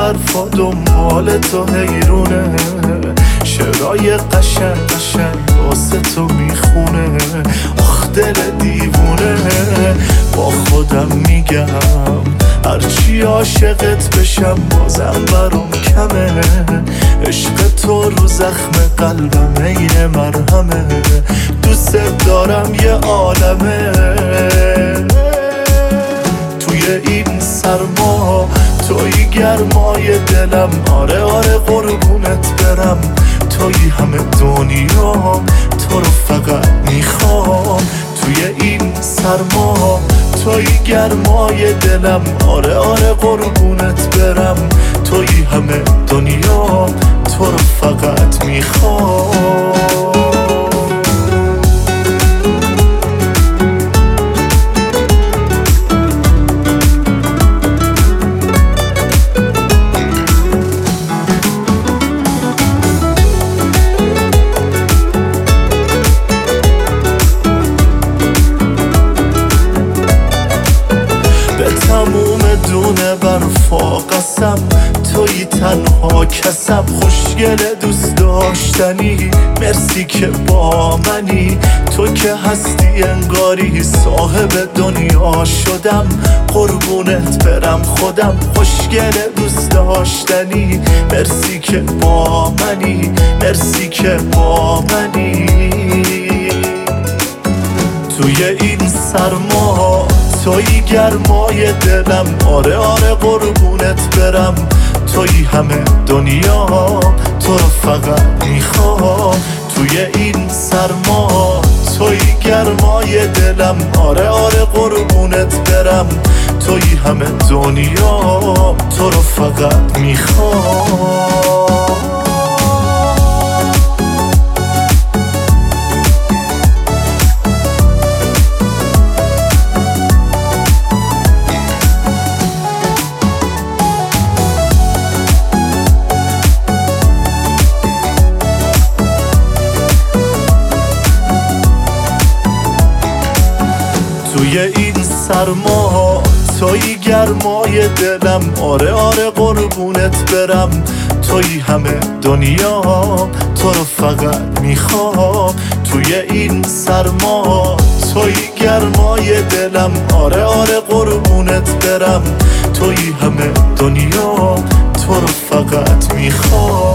حرفا دنبال تو حیرونه، شعرهای قشنگ قشنگ واسه تو میخونه. آخ دل دیوونه، با خودم میگم هرچی عاشقت بشم بازم برام کمه. عشق تو رو زخم قلبم یه مرهمه، دوست دارم یه عالمه. توی این سرما توی گرمای دلم، آره آره قربونت برم. توی همه دنیا تو رو فقط میخوام. توی این سرما توی گرمای دلم، آره آره قربونت برم. توی همه دنیا تو رو فقط میخوام. تموم دونه برفا قسم، توی تنها کسم. خوشگل دوست داشتنی، مرسی که با منی. تو که هستی انگاری صاحب دنیا شدم. قربونت برم خودم، خوشگل دوست داشتنی. مرسی که با منی، مرسی که با منی. توی این سرما توی گرمای دلم، آره آره قربونت برم. توی همه دنیا تو رو فقط میخوام. توی این سرما توی گرمای دلم، آره آره قربونت برم. توی همه دنیا تو رو فقط میخوام. توی این سرما توی گرمای دلم، آره آره قربونت برم. توی همه دنیا تو رو فقط میخوام. توی این سرما توی گرمای دلم، آره آره قربونت برم. توی همه دنیا تو رو فقط میخوام.